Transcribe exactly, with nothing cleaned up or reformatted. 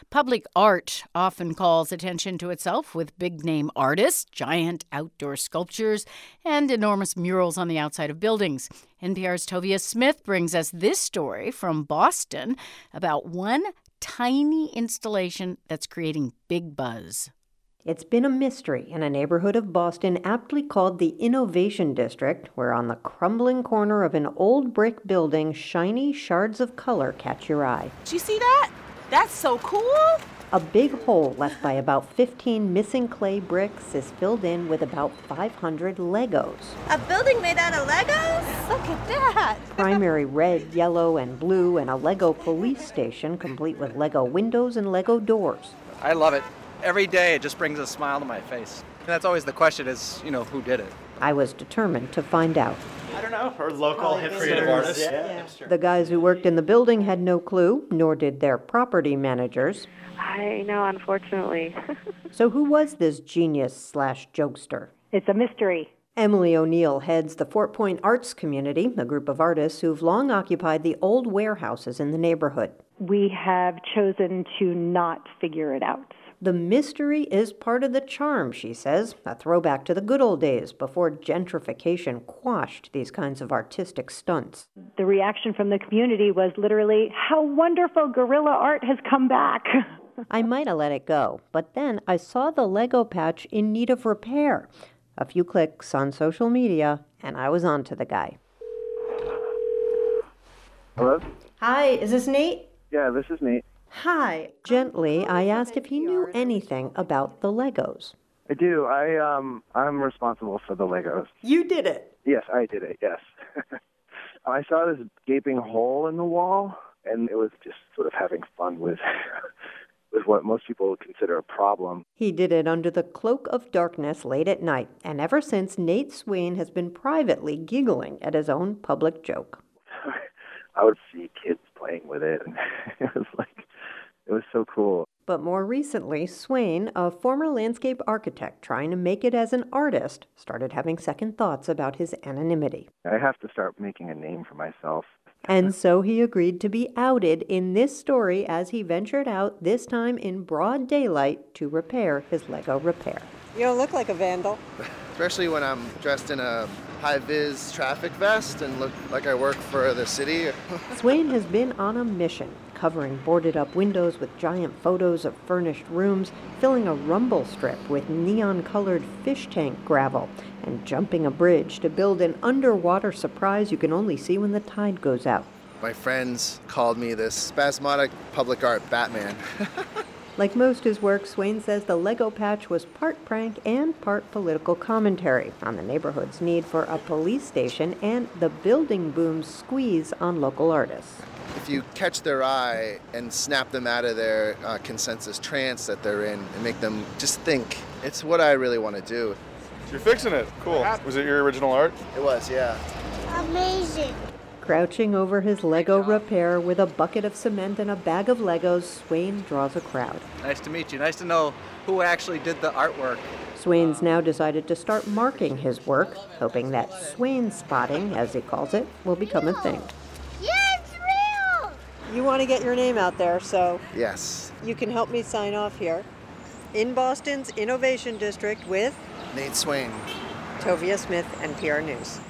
Public art often calls attention to itself with big-name artists, giant outdoor sculptures, and enormous murals on the outside of buildings. N P R's Tovia Smith brings us this story from Boston about one tiny installation that's creating big buzz. It's been a mystery in a neighborhood of Boston aptly called the Innovation District, where on the crumbling corner of an old brick building, shiny shards of color catch your eye. Did you see that? That's so cool! A big hole left by about fifteen missing clay bricks is filled in with about five hundred Legos. A building made out of Legos? Look at that! Primary red, yellow, and blue, and a Lego police station complete with Lego windows and Lego doors. I love it. Every day it just brings a smile to my face. And that's always the question is, you know, who did it? I was determined to find out. I don't know, or local hip creative artists. Yeah. Yeah. The guys who worked in the building had no clue, nor did their property managers. I know, unfortunately. So who was this genius slash jokester? It's a mystery. Emily O'Neill heads the Fort Point Arts Community, a group of artists who've long occupied the old warehouses in the neighborhood. We have chosen to not figure it out. The mystery is part of the charm, she says, a throwback to the good old days before gentrification quashed these kinds of artistic stunts. The reaction from the community was literally, how wonderful guerrilla art has come back. I might have let it go, but then I saw the Lego patch in need of repair. A few clicks on social media, and I was on to the guy. Hello? Hi, is this Nate? Yeah, this is Nate. Hi. Gently, I asked if he knew anything about the Legos. I do. I, um, I'm responsible for the Legos. You did it? Yes, I did it, yes. I saw this gaping hole in the wall, and it was just sort of having fun with, with what most people would consider a problem. He did it under the cloak of darkness late at night, and ever since, Nate Swain has been privately giggling at his own public joke. I would see kids playing with it, and it was like, it was so cool. But more recently, Swain, a former landscape architect trying to make it as an artist, started having second thoughts about his anonymity. I have to start making a name for myself. And so he agreed to be outed in this story as he ventured out, this time in broad daylight, to repair his Lego repair. You don't look like a vandal. Especially when I'm dressed in a high-vis traffic vest and look like I work for the city. Swain has been on a mission, covering boarded-up windows with giant photos of furnished rooms, filling a rumble strip with neon-colored fish tank gravel, and jumping a bridge to build an underwater surprise you can only see when the tide goes out. My friends called me this spasmodic public art Batman. Like most his work, Swain says the Lego patch was part prank and part political commentary on the neighborhood's need for a police station and the building boom's squeeze on local artists. If you catch their eye and snap them out of their uh, consensus trance that they're in and make them just think, it's what I really want to do. You're fixing it. Cool. Was it your original art? It was, yeah. Amazing. Crouching over his Lego repair with a bucket of cement and a bag of Legos, Swain draws a crowd. Nice to meet you. Nice to know who actually did the artwork. Swain's now decided to start marking his work, hoping that Swain spotting, as he calls it, will become a thing. Yeah, it's real! You want to get your name out there, so Yes. you can help me sign off here. In Boston's Innovation District with Nate Swain. Tovia Smith, N P R News.